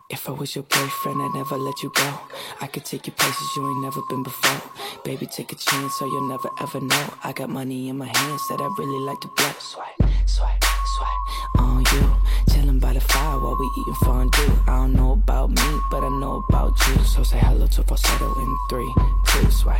If I was your boyfriend, I'd never let you go. I could take you places you ain't never been before. Baby, take a chance so you'll never ever know. I got money in my hands that I really like to blow. Swipe, swipe, swipe on you. Chillin' by the fire while we eating fondue. I don't know about me, but I know about you. So say hello to falsetto in 3, 2, swipe.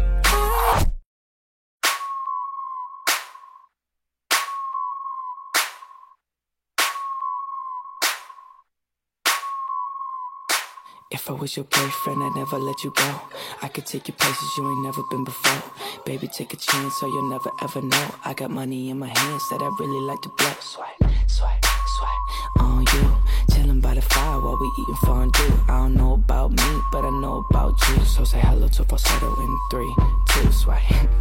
If I was your boyfriend, I'd never let you go. I could take you places you ain't never been before. Baby, take a chance so you'll never ever know. I got money in my hands that I really like to blow. Swipe, swipe, swipe on you. Chillin' by the fire while we eating fondue. I don't know about me, but I know about you. So say hello to falsetto in 3, 2, swipe.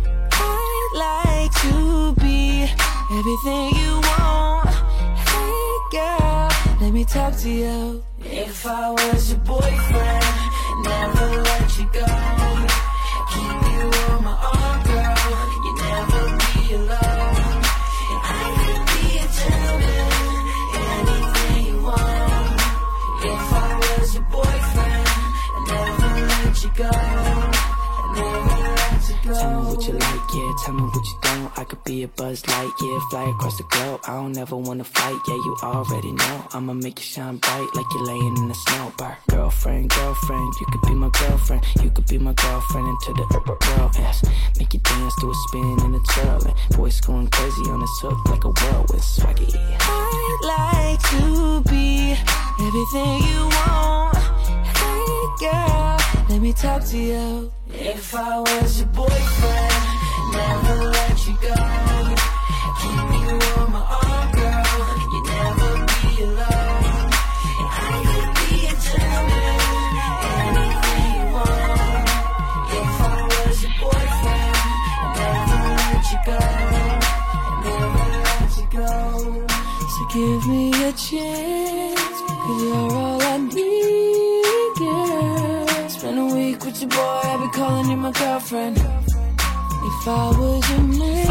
I'd like to be everything you want. Hey girl, let me talk to you. If I was your boyfriend, never let you go. Keep you on my arm, girl. You never be alone. And I could be a gentleman, anything you want. If I was your boyfriend, I never let you go. I never let you go. Tell me what you like, yeah. Tell me what you don't. I could be a Buzz Light, yeah. Fly across the globe. I don't ever wanna fight, yeah. You already know. I'ma make you shine bright like you're laying in the snow. Bar. Girlfriend, girlfriend, you could be my girlfriend. You could be my girlfriend into the urban world. Yes, make you dance to a spin and a twirl. And boys going crazy on this hook like a whirlwind swaggy. I'd like to be everything you want. Hey girl, let me talk to you. If I was your boyfriend, never let you go. Keep you on my arm, girl. You never be alone. And I could be a gentleman, anything you want. If I was your boyfriend, I'd never let you go. I'd never let you go. So give me a chance, 'cause you're all I need, girl. Spend a week with your boy, I'll be calling you my girlfriend. If I was your man,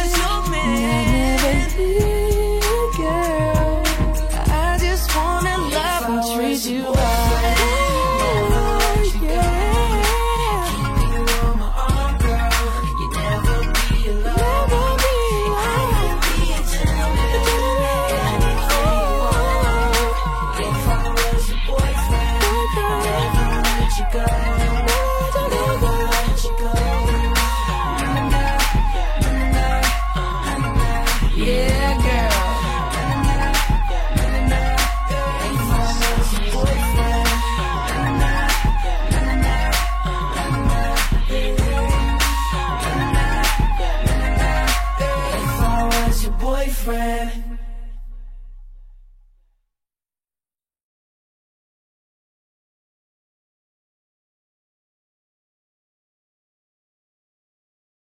I'd never leave, girl. I just wanna love and treat you right. Keep you on my arm, girl. You never be alone. I could be a gentleman, anything you want. If I was your boyfriend, I'd never let you go. Never let you go. Yeah, girl. If I was your boyfriend, if I was your boyfriend.